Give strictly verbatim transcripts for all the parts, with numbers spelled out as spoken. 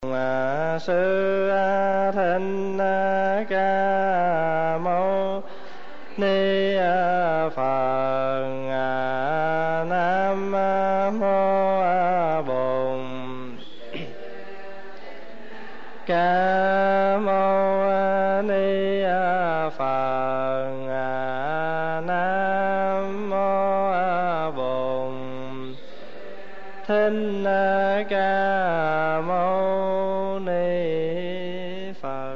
Sư Thích Ca Mâu Ni Phật. Nam Mô Bổn Ca Mâu Ni Phật. Nam Mô Bổn Thích Ca Mâu Ni Phật.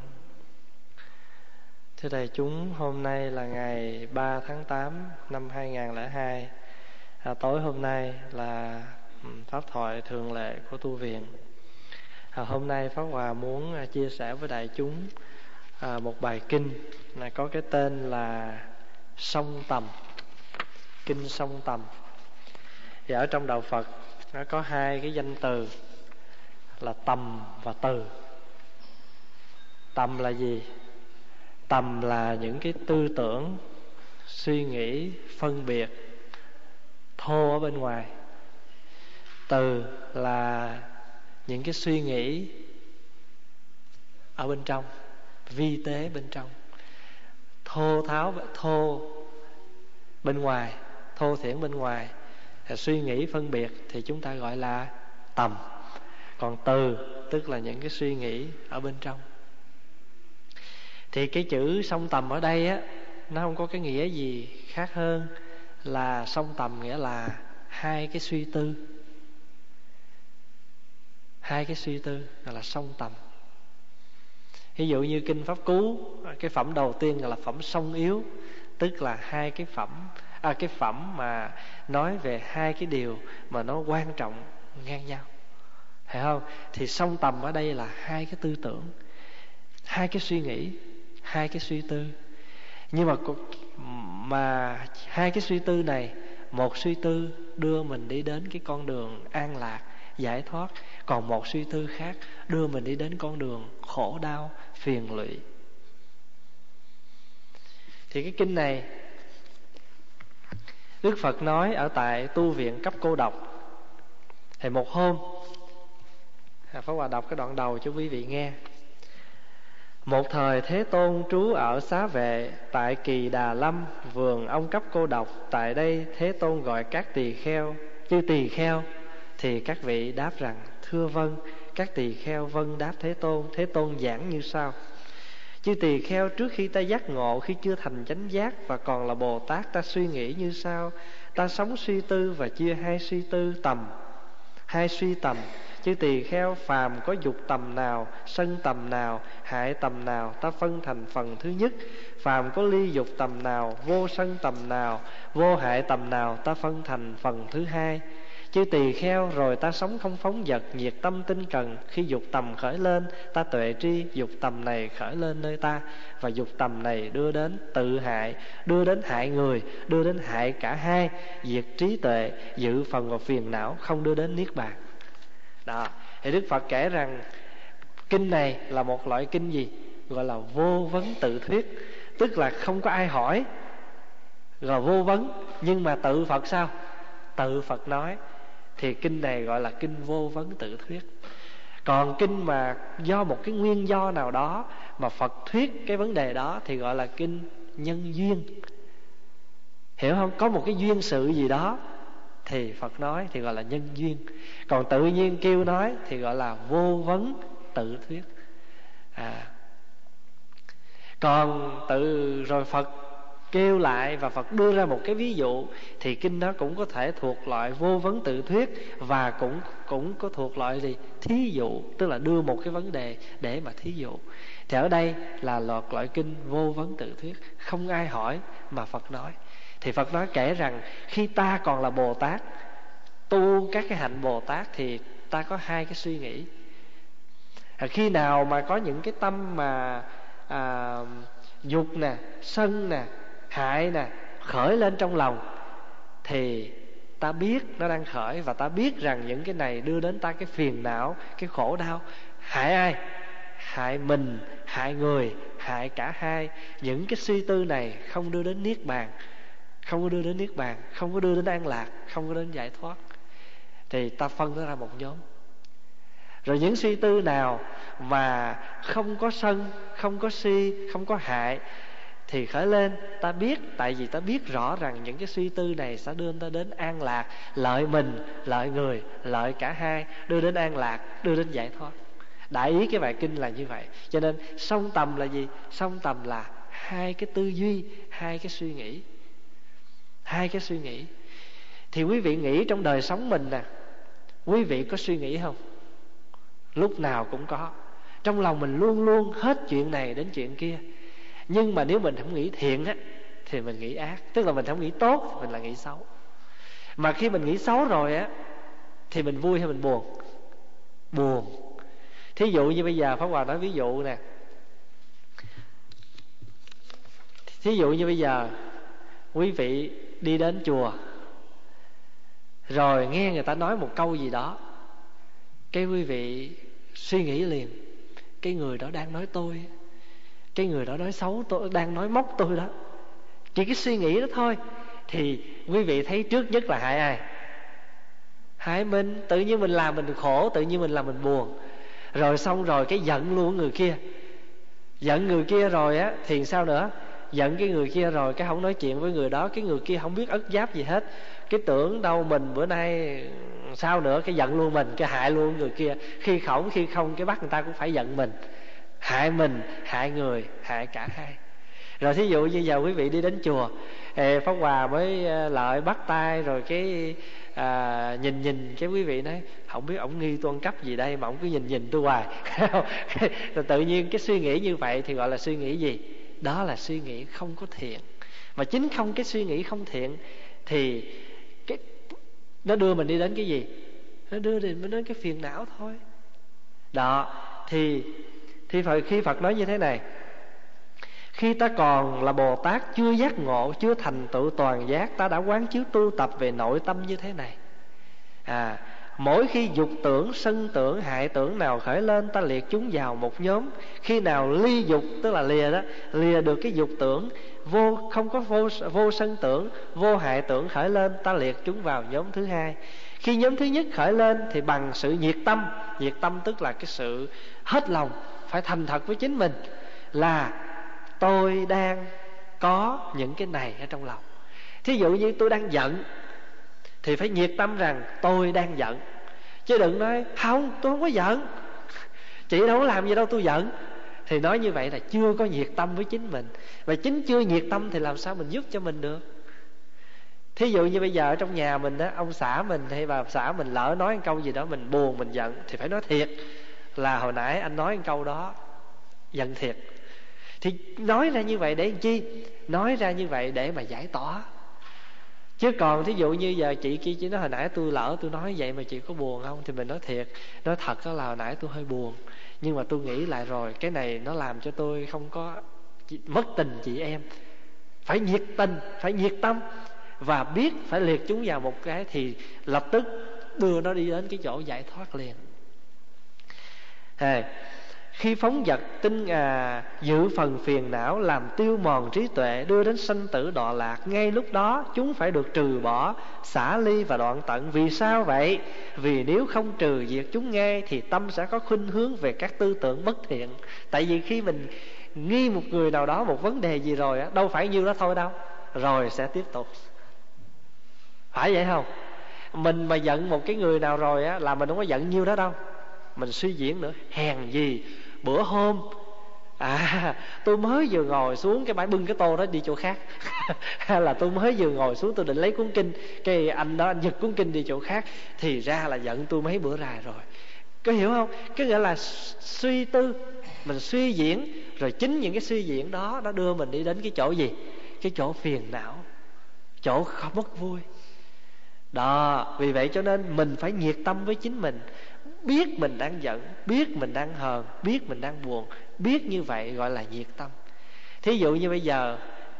Thưa đại chúng, hôm nay là ngày ba tháng tám năm hai nghìn không trăm lẻ hai. À, tối hôm nay là pháp thoại thường lệ của tu viện. À, hôm nay Pháp Hòa muốn à, chia sẻ với đại chúng à, một bài kinh là có cái tên là Song Tầm. Kinh Song Tầm. Thì ở trong đạo Phật nó có hai cái danh từ là tầm và từ. Tầm là gì? Tầm là những cái tư tưởng, suy nghĩ, phân biệt thô ở bên ngoài. Từ là những cái suy nghĩ ở bên trong, vi tế bên trong. Thô tháo, thô bên ngoài, thô thiển bên ngoài, suy nghĩ phân biệt thì chúng ta gọi là tầm. Còn từ tức là những cái suy nghĩ ở bên trong. Thì cái chữ song tầm ở đây á, nó không có cái nghĩa gì khác hơn là song tầm nghĩa là hai cái suy tư. Hai cái suy tư gọi là song tầm. Ví dụ như kinh Pháp Cú, cái phẩm đầu tiên là phẩm song yếu, tức là hai cái phẩm à, cái phẩm mà nói về hai cái điều mà nó quan trọng ngang nhau, hiểu không? Thì song tầm ở đây là hai cái tư tưởng, hai cái suy nghĩ, hai cái suy tư. Nhưng mà mà hai cái suy tư này, một suy tư đưa mình đi đến cái con đường an lạc, giải thoát, còn một suy tư khác đưa mình đi đến con đường khổ đau, phiền lụy. Thì cái kinh này Đức Phật nói ở tại tu viện cấp Cô Độc. Thì một hôm Pháp Hòa đọc cái đoạn đầu cho quý vị nghe. Một thời Thế Tôn trú ở Xá Vệ tại Kỳ Đà Lâm, vườn ông cấp Cô Độc. Tại đây Thế Tôn gọi các tỳ kheo, chư tỳ kheo. Thì các vị đáp rằng: thưa vâng. Các tỳ kheo vâng đáp Thế Tôn. Thế Tôn giảng như sau: chư tỳ kheo, trước khi ta giác ngộ, khi chưa thành chánh giác và còn là Bồ Tát, ta suy nghĩ như sau. Ta sống suy tư và chia hai suy tư tầm, hai suy tầm. Chư tỳ kheo, phàm có dục tầm nào, sân tầm nào, hại tầm nào, ta phân thành phần thứ nhất. Phàm có ly dục tầm nào, vô sân tầm nào, vô hại tầm nào, ta phân thành phần thứ hai. Chư tỳ kheo, rồi ta sống không phóng dật, nhiệt tâm tinh cần. Khi dục tầm khởi lên, ta tuệ tri dục tầm này khởi lên nơi ta, và dục tầm này đưa đến tự hại, đưa đến hại người, đưa đến hại cả hai, diệt trí tuệ, dự phần vào phiền não, không đưa đến niết bàn. Đó, thì Đức Phật kể rằng kinh này là một loại kinh gì? Gọi là vô vấn tự thuyết. Tức là không có ai hỏi, rồi vô vấn, nhưng mà tự Phật sao? Tự Phật nói. Thì kinh này gọi là kinh vô vấn tự thuyết. Còn kinh mà do một cái nguyên do nào đó mà Phật thuyết cái vấn đề đó thì gọi là kinh nhân duyên. Hiểu không? Có một cái duyên sự gì đó thì Phật nói thì gọi là nhân duyên. Còn tự nhiên kêu nói thì gọi là vô vấn tự thuyết. à. Còn tự rồi Phật kêu lại và Phật đưa ra một cái ví dụ thì kinh đó cũng có thể thuộc loại vô vấn tự thuyết, và cũng cũng có thuộc loại gì? Thí dụ, tức là đưa một cái vấn đề để mà thí dụ. Thì ở đây là loạt loại kinh vô vấn tự thuyết, không ai hỏi mà Phật nói. Thì Phật nói kể rằng khi ta còn là Bồ Tát, tu các cái hạnh Bồ Tát, thì ta có hai cái suy nghĩ. à, Khi nào mà có những cái tâm mà à, dục nè, sân nè, hại nè khởi lên trong lòng, thì ta biết nó đang khởi, và ta biết rằng những cái này đưa đến ta cái phiền não, cái khổ đau. Hại ai? Hại mình, hại người, hại cả hai. Những cái suy tư này không đưa đến niết bàn, không có đưa đến niết bàn, không có đưa đến an lạc, không có đến giải thoát. Thì ta phân nó ra một nhóm. Rồi những suy tư nào mà không có sân, không có si, không có hại thì khởi lên. Ta biết, tại vì ta biết rõ rằng những cái suy tư này sẽ đưa ta đến an lạc, lợi mình, lợi người, lợi cả hai, đưa đến an lạc, đưa đến giải thoát. Đại ý cái bài kinh là như vậy. Cho nên song tầm là gì? Song tầm là hai cái tư duy, hai cái suy nghĩ. Hai cái suy nghĩ. Thì quý vị nghĩ trong đời sống mình nè, quý vị có suy nghĩ không? Lúc nào cũng có. Trong lòng mình luôn luôn hết chuyện này đến chuyện kia. Nhưng mà nếu mình không nghĩ thiện á thì mình nghĩ ác. Tức là mình không nghĩ tốt thì mình là nghĩ xấu. Mà khi mình nghĩ xấu rồi á thì mình vui hay mình buồn? Buồn. Thí dụ như bây giờ Pháp Hòa nói ví dụ nè. Thí dụ như bây giờ quý vị đi đến chùa, rồi nghe người ta nói một câu gì đó, cái quý vị suy nghĩ liền, cái người đó đang nói tôi, cái người đó nói xấu tôi, đang nói móc tôi đó. Chỉ cái suy nghĩ đó thôi thì quý vị thấy trước nhất là hại ai? Hại mình. Tự nhiên mình làm mình khổ, tự nhiên mình làm mình buồn. Rồi xong rồi cái giận luôn người kia. Giận người kia rồi á thì sao nữa? Giận cái người kia rồi cái không nói chuyện với người đó, cái người kia không biết ất giáp gì hết, cái tưởng đâu mình bữa nay sao nữa, cái giận luôn mình, cái hại luôn người kia. Khi khổng khi không cái bắt người ta cũng phải giận mình. Hại mình, hại người, hại cả hai. Rồi thí dụ như giờ quý vị đi đến chùa, Pháp Hòa mới lợi bắt tay rồi cái à, nhìn nhìn cái quý vị nói không biết ổng nghi tôi ăn cắp gì đây mà ổng cứ nhìn nhìn tôi hoài. Rồi tự nhiên cái suy nghĩ như vậy thì gọi là suy nghĩ gì? Đó là suy nghĩ không có thiện. Mà chính không cái suy nghĩ không thiện thì cái nó đưa mình đi đến cái gì? Nó đưa mình đến cái phiền não thôi. Đó thì thì phải khi Phật nói như thế này: khi ta còn là Bồ Tát, chưa giác ngộ, chưa thành tựu toàn giác, ta đã quán chiếu tu tập về nội tâm như thế này. À, mỗi khi dục tưởng, sân tưởng, hại tưởng nào khởi lên, ta liệt chúng vào một nhóm. Khi nào ly dục, tức là lìa đó, lìa được cái dục tưởng, vô không có vô, vô sân tưởng, vô hại tưởng khởi lên, ta liệt chúng vào nhóm thứ hai. Khi nhóm thứ nhất khởi lên thì bằng sự nhiệt tâm. Nhiệt tâm tức là cái sự hết lòng, phải thành thật với chính mình là tôi đang có những cái này ở trong lòng. Thí dụ như tôi đang giận thì phải nhiệt tâm rằng tôi đang giận. Chứ đừng nói không, tôi không có giận, chị đâu có làm gì đâu tôi giận. Thì nói như vậy là chưa có nhiệt tâm với chính mình. Và chính chưa nhiệt tâm thì làm sao mình giúp cho mình được. Thí dụ như bây giờ ở trong nhà mình đó, ông xã mình hay bà xã mình lỡ nói một câu gì đó mình buồn, mình giận, thì phải nói thiệt là hồi nãy anh nói một câu đó giận thiệt. Thì nói ra như vậy để làm chi? Nói ra như vậy để mà giải tỏa. Chứ còn thí dụ như giờ chị kia chỉ nói hồi nãy tôi lỡ tôi nói vậy mà chị có buồn không, thì mình nói thiệt, nói thật đó là hồi nãy tôi hơi buồn, nhưng mà tôi nghĩ lại rồi cái này nó làm cho tôi không có mất tình chị em. Phải nhiệt tình, phải nhiệt tâm và biết phải liệt chúng vào một cái thì lập tức đưa nó đi đến cái chỗ giải thoát liền. Hey, khi phóng dật tinh à, giữ phần phiền não, làm tiêu mòn trí tuệ, đưa đến sanh tử đọa lạc, ngay lúc đó chúng phải được trừ bỏ, xả ly và đoạn tận. Vì sao vậy? Vì nếu không trừ diệt chúng ngay thì tâm sẽ có khuynh hướng về các tư tưởng bất thiện. Tại vì khi mình nghi một người nào đó một vấn đề gì rồi á, đâu phải nhiêu đó thôi đâu, rồi sẽ tiếp tục. Phải vậy không? Mình mà giận một cái người nào rồi á là mình không có giận nhiêu đó đâu, mình suy diễn nữa. Hèn gì bữa hôm à tôi mới vừa ngồi xuống cái bãi bưng cái tô đó đi chỗ khác hay là tôi mới vừa ngồi xuống tôi định lấy cuốn kinh, cái anh đó anh giật cuốn kinh đi chỗ khác, thì ra là giận tôi mấy bữa rày rồi. Có hiểu không? Cái gọi là suy tư, mình suy diễn, rồi chính những cái suy diễn đó nó đưa mình đi đến cái chỗ gì? Cái chỗ phiền não, chỗ không mất vui. Đó, vì vậy cho nên mình phải nhiệt tâm với chính mình. Biết mình đang giận, biết mình đang hờn, biết mình đang buồn, biết như vậy gọi là nhiệt tâm. Thí dụ như bây giờ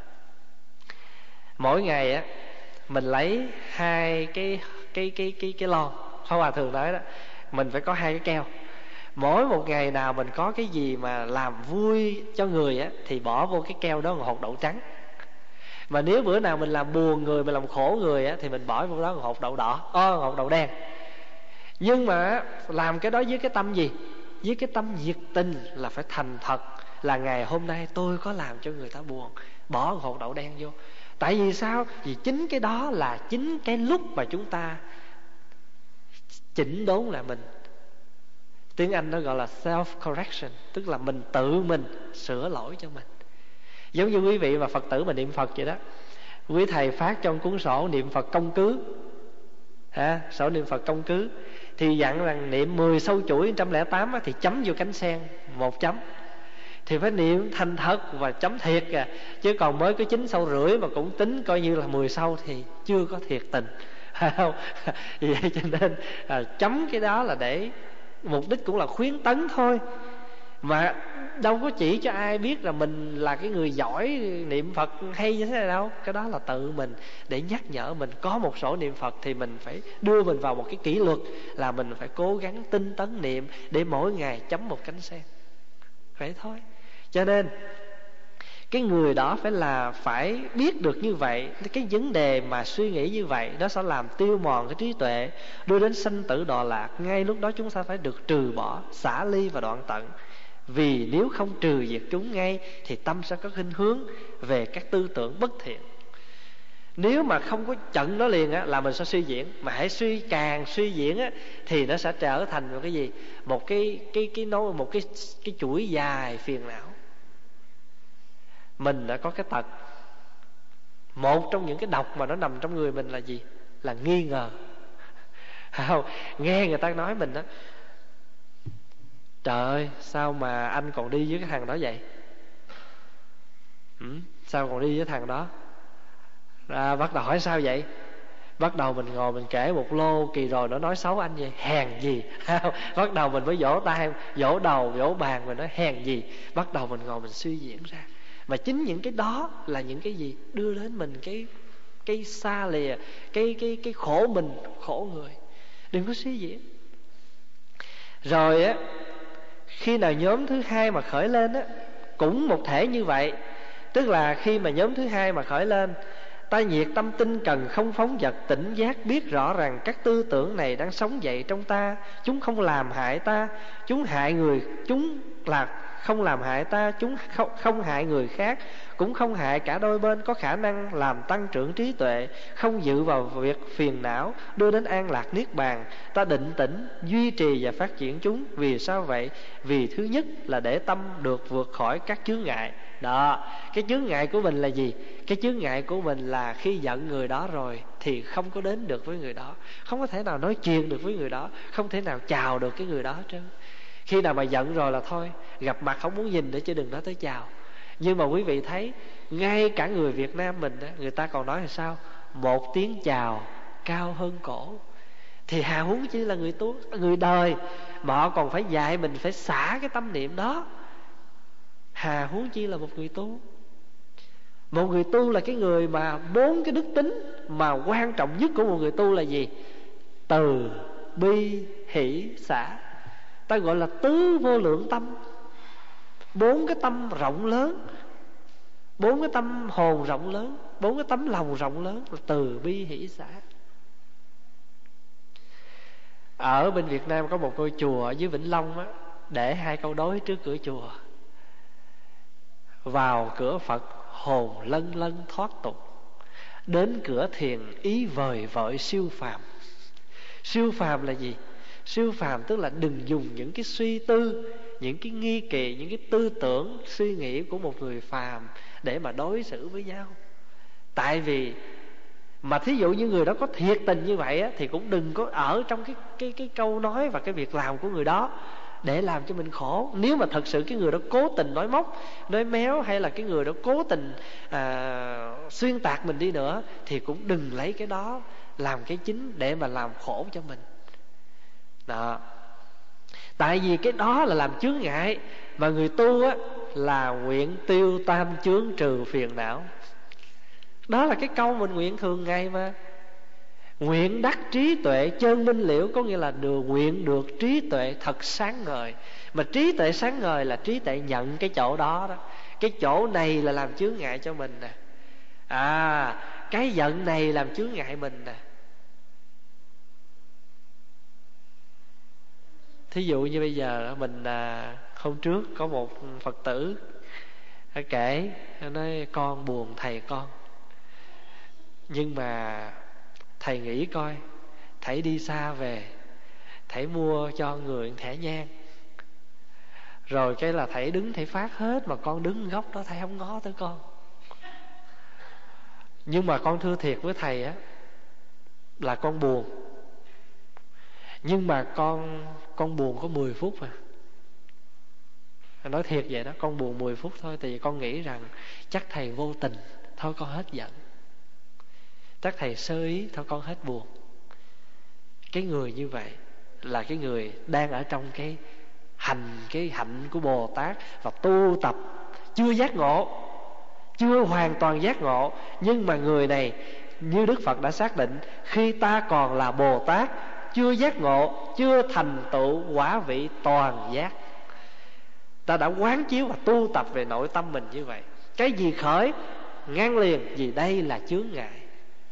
mỗi ngày á mình lấy hai cái cái cái cái cái lon, Pháp Hòa thường nói đó, mình phải có hai cái keo. Mỗi một ngày nào mình có cái gì mà làm vui cho người á thì bỏ vô cái keo đó một hột đậu trắng. Mà nếu bữa nào mình làm buồn người, mình làm khổ người á thì mình bỏ vô đó một hột đậu đỏ, oh, một hột đậu đen. Nhưng mà làm cái đó với cái tâm gì? Với cái tâm nhiệt tình, là phải thành thật. Là ngày hôm nay tôi có làm cho người ta buồn, bỏ hột đậu đen vô. Tại vì sao? Vì chính cái đó là chính cái lúc mà chúng ta chỉnh đốn lại mình. Tiếng Anh nó gọi là self correction, tức là mình tự mình sửa lỗi cho mình. Giống như quý vị và Phật tử mà niệm Phật vậy đó. Quý thầy phát trong cuốn sổ niệm Phật công cứ, ha, sổ niệm Phật công cứ, thì dặn rằng niệm mười sâu chuỗi một trăm lẻ tám thì chấm vô cánh sen một chấm. Thì phải niệm thành thật và chấm thiệt à. Chứ còn mới có chín sâu rưỡi mà cũng tính coi như là mười sâu thì chưa có thiệt tình, phải không? Vì vậy cho nên à, chấm cái đó là để mục đích cũng là khuyến tấn thôi. Mà đâu có chỉ cho ai biết là mình là cái người giỏi niệm Phật hay như thế này đâu. Cái đó là tự mình để nhắc nhở mình. Có một sổ niệm Phật thì mình phải đưa mình vào một cái kỷ luật, là mình phải cố gắng tinh tấn niệm để mỗi ngày chấm một cánh sen. Vậy thôi. Cho nên cái người đó phải là phải biết được như vậy. Cái vấn đề mà suy nghĩ như vậy nó sẽ làm tiêu mòn cái trí tuệ, đưa đến sanh tử đọa lạc. Ngay lúc đó chúng ta phải được trừ bỏ, xả ly và đoạn tận. Vì nếu không trừ diệt chúng ngay thì tâm sẽ có khuynh hướng về các tư tưởng bất thiện. Nếu mà không có chặn nó liền á, là mình sẽ suy diễn. Mà hãy suy càng suy diễn á, thì nó sẽ trở thành một cái gì? Một cái cái cái nó một cái cái chuỗi dài phiền não. Mình đã có cái tật, một trong những cái độc mà nó nằm trong người mình là gì? Là nghi ngờ. Không, nghe người ta nói mình đó: trời ơi, sao mà anh còn đi với cái thằng đó vậy? Ừ, sao còn đi với thằng đó? À, bắt đầu hỏi sao vậy? Bắt đầu mình ngồi mình kể một lô, kỳ rồi nó nói xấu anh vậy, hèn gì. Bắt đầu mình mới vỗ tay, vỗ đầu, vỗ bàn, mình nói hèn gì. Bắt đầu mình ngồi mình suy diễn ra. Mà chính những cái đó là những cái gì? Đưa đến mình cái cái xa lìa, cái cái cái khổ mình, khổ người. Đừng có suy diễn. Rồi á, khi nào nhóm thứ hai mà khởi lên á, cũng một thể như vậy. Tức là khi mà nhóm thứ hai mà khởi lên, ta nhiệt tâm tinh cần không phóng dật, tỉnh giác biết rõ rằng các tư tưởng này đang sống dậy trong ta. Chúng không làm hại ta, chúng hại người, chúng là không làm hại ta, chúng không, không hại người khác, cũng không hại cả đôi bên, có khả năng làm tăng trưởng trí tuệ, không dự vào việc phiền não, đưa đến an lạc niết bàn. Ta định tĩnh, duy trì và phát triển chúng. Vì sao vậy? Vì thứ nhất là để tâm được vượt khỏi các chướng ngại. Đó, cái chướng ngại của mình là gì? Cái chướng ngại của mình là khi giận người đó rồi thì không có đến được với người đó, không có thể nào nói chuyện được với người đó, không thể nào chào được cái người đó hết trơn. Khi nào mà giận rồi là thôi, gặp mặt không muốn nhìn nữa chứ đừng nói tới chào. Nhưng mà quý vị thấy, ngay cả người Việt Nam mình đó, người ta còn nói là sao? Một tiếng chào cao hơn cổ. Thì hà huống chỉ là người tu, người đời mà họ còn phải dạy mình phải xả cái tâm niệm đó, hà huống chi là một người tu. Một người tu là cái người mà bốn cái đức tính mà quan trọng nhất của một người tu là gì? Từ, bi, hỷ, xả. Ta gọi là tứ vô lượng tâm. Bốn cái tâm rộng lớn, bốn cái tâm hồn rộng lớn, bốn cái tấm lòng rộng lớn là từ, bi, hỷ, xả. Ở bên Việt Nam có một ngôi chùa ở dưới Vĩnh Long á, để hai câu đối trước cửa chùa: vào cửa Phật hồn lân lân thoát tục, đến cửa thiền ý vời vợi siêu phàm. Siêu phàm là gì? Siêu phàm tức là đừng dùng những cái suy tư, những cái nghi kỳ, những cái tư tưởng, suy nghĩ của một người phàm để mà đối xử với nhau. Tại vì mà thí dụ như người đó có thiệt tình như vậy á, thì cũng đừng có ở trong cái, cái, cái câu nói và cái việc làm của người đó để làm cho mình khổ. Nếu mà thật sự cái người đó cố tình nói móc, nói méo, hay là cái người đó cố tình à, xuyên tạc mình đi nữa, thì cũng đừng lấy cái đó làm cái chính để mà làm khổ cho mình. Đó. Tại vì cái đó là làm chướng ngại. Mà người tu á là nguyện tiêu tam chướng trừ phiền não. Đó là cái câu mình nguyện thường ngày mà. Nguyện đắc trí tuệ chân minh liễu, có nghĩa là được nguyện được trí tuệ thật sáng ngời. Mà trí tuệ sáng ngời là trí tuệ nhận cái chỗ đó đó. Cái chỗ này là làm chướng ngại cho mình nè. À, cái giận này làm chướng ngại mình nè. Thí dụ như bây giờ mình à, hôm trước có một Phật tử kể, nói con buồn thầy con, nhưng mà thầy nghĩ coi, thầy đi xa về, thầy mua cho người thẻ nhang, rồi cái là thầy đứng thầy phát hết, mà con đứng góc đó thầy không ngó tới con. Nhưng mà con thưa thiệt với thầy á, là con buồn, nhưng mà con con buồn có mười phút à. Nói thiệt vậy đó, con buồn mười phút thôi. Tại vì con nghĩ rằng chắc thầy vô tình, thôi con hết giận. Chắc thầy sơ ý, thôi con hết buồn. Cái người như vậy là cái người đang ở trong cái hành, cái hạnh của Bồ Tát, và tu tập chưa giác ngộ, chưa hoàn toàn giác ngộ. Nhưng mà người này, như Đức Phật đã xác định, khi ta còn là Bồ Tát, chưa giác ngộ, chưa thành tựu quả vị toàn giác, ta đã quán chiếu và tu tập về nội tâm mình như vậy. Cái gì khởi ngăn liền, vì đây là chướng ngại,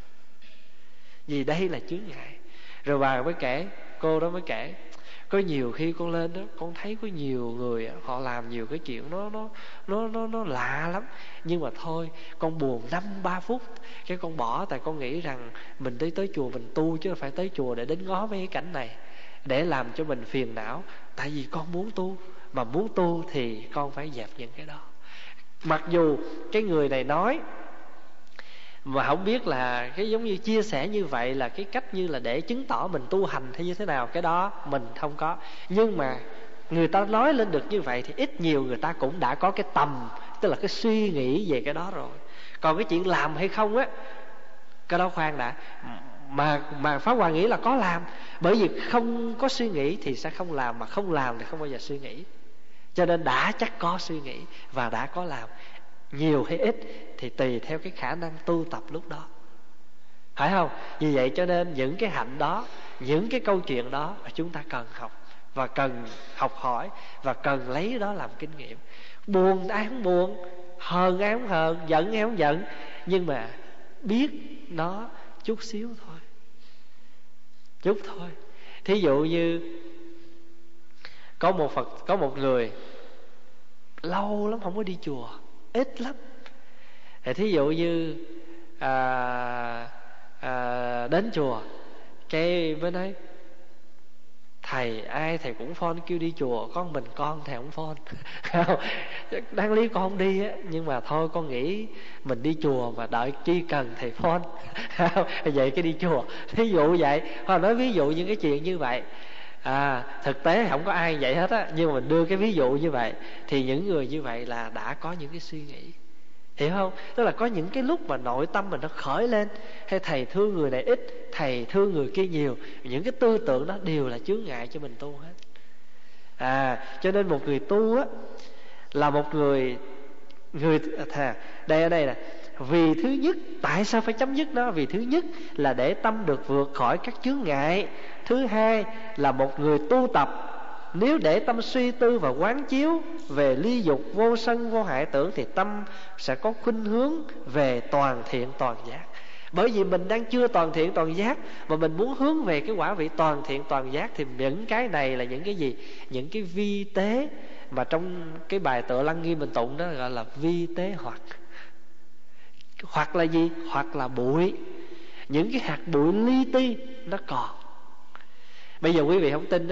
vì đây là chướng ngại. Rồi bà mới kể, cô đó mới kể, có nhiều khi con lên đó, con thấy có nhiều người họ làm nhiều cái chuyện nó nó nó nó nó lạ lắm. Nhưng mà thôi, con buồn năm ba phút, cái con bỏ. Tại con nghĩ rằng mình đi tới chùa mình tu, chứ phải tới chùa để đến ngó mấy cái cảnh này, để làm cho mình phiền não. Tại vì con muốn tu, mà muốn tu thì con phải dẹp những cái đó. Mặc dù cái người này nói mà không biết là cái giống như chia sẻ như vậy là cái cách như là để chứng tỏ mình tu hành hay như thế nào, cái đó mình không có. Nhưng mà người ta nói lên được như vậy thì ít nhiều người ta cũng đã có cái tầm, tức là cái suy nghĩ về cái đó rồi. Còn cái chuyện làm hay không á, cái đó khoan đã. Mà mà Pháp Hòa nghĩ là có làm, bởi vì không có suy nghĩ thì sẽ không làm, mà không làm thì không bao giờ suy nghĩ. Cho nên đã chắc có suy nghĩ và đã có làm, nhiều hay ít thì tùy theo cái khả năng tu tập lúc đó, phải không? Vì vậy cho nên những cái hạnh đó, những cái câu chuyện đó chúng ta cần học, và cần học hỏi, và cần lấy đó làm kinh nghiệm. Buồn ai không buồn, hờn ai không hờn, giận ai không giận, nhưng mà biết nó chút xíu thôi, chút thôi. Thí dụ như có một Phật, có một người lâu lắm không có đi chùa, ít lắm. Thì thí dụ như à, à, đến chùa, cái mới nói thầy, ai thầy cũng phone kêu đi chùa, con mình con thầy không phone. Đáng lý con không đi á, nhưng mà thôi con nghĩ mình đi chùa mà đợi chi cần thầy phone. Vậy cái đi chùa, thí dụ vậy. Hoặc nói ví dụ những cái chuyện như vậy. À, thực tế không có ai vậy hết á, nhưng mà mình đưa cái ví dụ như vậy, thì những người như vậy là đã có những cái suy nghĩ, hiểu không? Tức là có những cái lúc mà nội tâm mình nó khởi lên, hay thầy thương người này ít, thầy thương người kia nhiều, những cái tư tưởng đó đều là chướng ngại cho mình tu hết. À, cho nên một người tu á là một người người thà đây ở đây nè. Vì thứ nhất, tại sao phải chấm dứt nó? Vì thứ nhất là để tâm được vượt khỏi các chướng ngại. Thứ hai là một người tu tập, nếu để tâm suy tư và quán chiếu về ly dục vô sân vô hại tưởng, thì tâm sẽ có khuynh hướng về toàn thiện toàn giác. Bởi vì mình đang chưa toàn thiện toàn giác, mà mình muốn hướng về cái quả vị toàn thiện toàn giác, thì những cái này là những cái gì? Những cái vi tế mà trong cái bài Tựa Lăng Nghiêm mình tụng đó gọi là vi tế hoặc. Hoặc là gì? Hoặc là bụi, những cái hạt bụi li ti nó còn. Bây giờ quý vị không tin đó,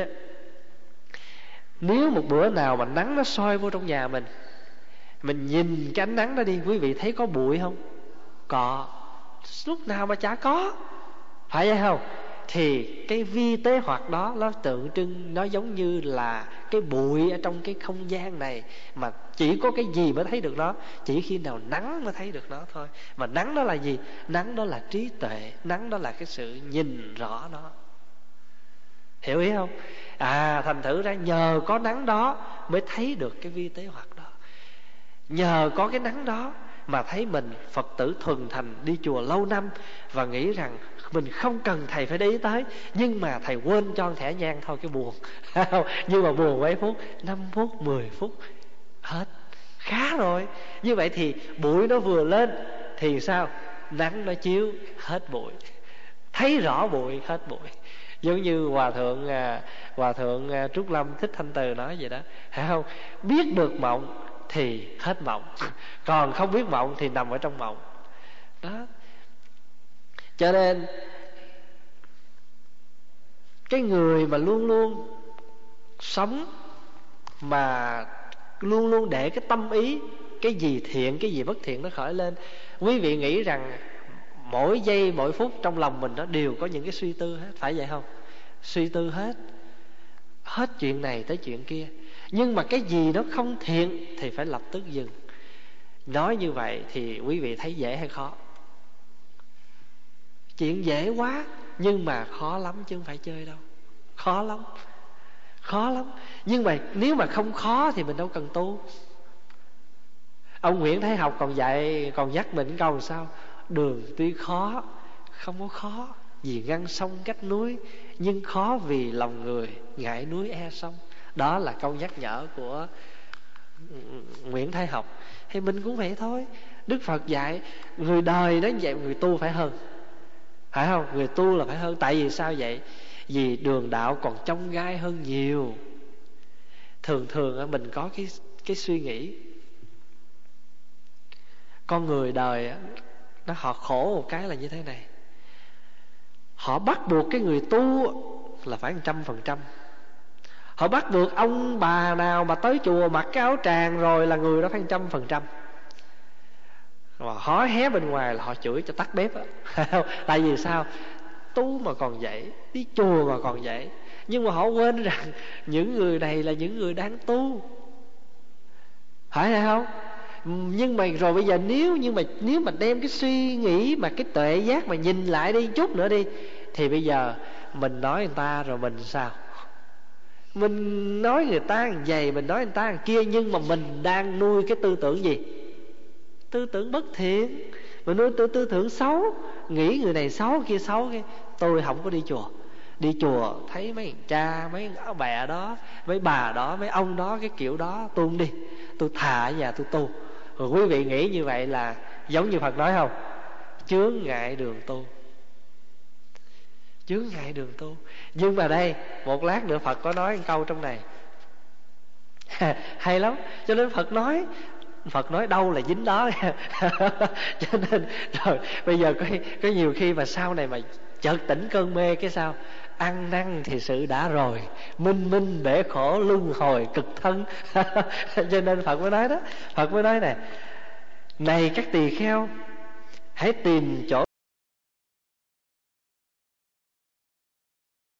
nếu một bữa nào mà nắng nó soi vô trong nhà mình, mình nhìn cái ánh nắng đó đi, quý vị thấy có bụi không? Có. Lúc nào mà chả có, phải vậy không? Thì cái vi tế hoạt đó nó tượng trưng, nó giống như là cái bụi ở trong cái không gian này, mà chỉ có cái gì mới thấy được nó? Chỉ khi nào nắng mới thấy được nó thôi. Mà nắng đó là gì? Nắng đó là trí tuệ, nắng đó là cái sự nhìn rõ nó, hiểu ý không? À, thành thử ra nhờ có nắng đó mới thấy được cái vi tế hoạt đó. Nhờ có cái nắng đó mà thấy mình Phật tử thuần thành, đi chùa lâu năm, và nghĩ rằng mình không cần thầy phải để ý tới, nhưng mà thầy quên cho thẻ nhang thôi cái buồn. Nhưng mà buồn mấy phút, năm phút, mười phút hết, khá rồi. Như vậy thì bụi nó vừa lên thì sao? Nắng nó chiếu hết bụi, thấy rõ bụi hết bụi. Giống như hòa thượng à, hòa thượng à, Trúc Lâm Thích Thanh Từ nói vậy đó, phải không? Biết được mộng thì hết mộng, còn không biết mộng thì nằm ở trong mộng đó. Cho nên cái người mà luôn luôn sống mà luôn luôn để cái tâm ý, cái gì thiện cái gì bất thiện nó khởi lên, quý vị nghĩ rằng mỗi giây mỗi phút trong lòng mình nó đều có những cái suy tư hết, phải vậy không? Suy tư hết, hết chuyện này tới chuyện kia. Nhưng mà cái gì nó không thiện thì phải lập tức dừng. Nói như vậy thì quý vị thấy dễ hay khó? Chuyện dễ quá, nhưng mà khó lắm chứ không phải chơi đâu. Khó lắm, khó lắm. Nhưng mà nếu mà không khó thì mình đâu cần tu. Ông Nguyễn Thái Học còn dạy, còn nhắc mình câu sao: đường tuy khó, không có khó vì ngăn sông cách núi, nhưng khó vì lòng người ngại núi e sông. Đó là câu nhắc nhở của Nguyễn Thái Học. Thì mình cũng vậy thôi. Đức Phật dạy người đời nó vậy, người tu phải hơn, phải không? Người tu là phải hơn. Tại vì sao vậy? Vì đường đạo còn chông gai hơn nhiều. Thường thường mình có cái, cái suy nghĩ con người đời nó họ khổ một cái là như thế này: họ bắt buộc cái người tu là phải một trăm phần trăm. Họ bắt buộc ông bà nào mà tới chùa mặc cái áo tràng rồi là người đó phải một trăm phần trăm. Mà hó hé bên ngoài là họ chửi cho tắt bếp á. Tại vì sao? Tu mà còn vậy, đi chùa mà còn vậy. Nhưng mà họ quên rằng những người này là những người đang tu, phải hay không? Nhưng mà rồi bây giờ nếu như mà nếu mà đem cái suy nghĩ mà cái tuệ giác mà nhìn lại đi chút nữa đi, thì bây giờ mình nói người ta rồi mình sao? Mình nói người ta như vậy, mình nói người ta như kia, nhưng mà mình đang nuôi cái tư tưởng gì? Tư tưởng bất thiện. Mình nuôi tư, tư tưởng xấu, nghĩ người này xấu kia xấu kia. Tôi không có đi chùa. Đi chùa thấy mấy cha, mấy bà đó, mấy bà đó, mấy ông đó cái kiểu đó, tôi không đi. Tôi thà ở nhà tôi tu. Rồi quý vị nghĩ như vậy là giống như Phật nói không? Chướng ngại đường tu. Chướng ngại đường tu. Nhưng mà đây, một lát nữa Phật có nói một câu trong này hay lắm. Cho nên Phật nói, Phật nói đâu là dính đó. Cho nên rồi bây giờ có, có nhiều khi mà sau này mà chợt tỉnh cơn mê cái sao? Ăn năn thì sự đã rồi, minh minh bể khổ luân hồi cực thân. Cho nên Phật mới nói đó, Phật mới nói này: này các tỳ kheo, hãy tìm chỗ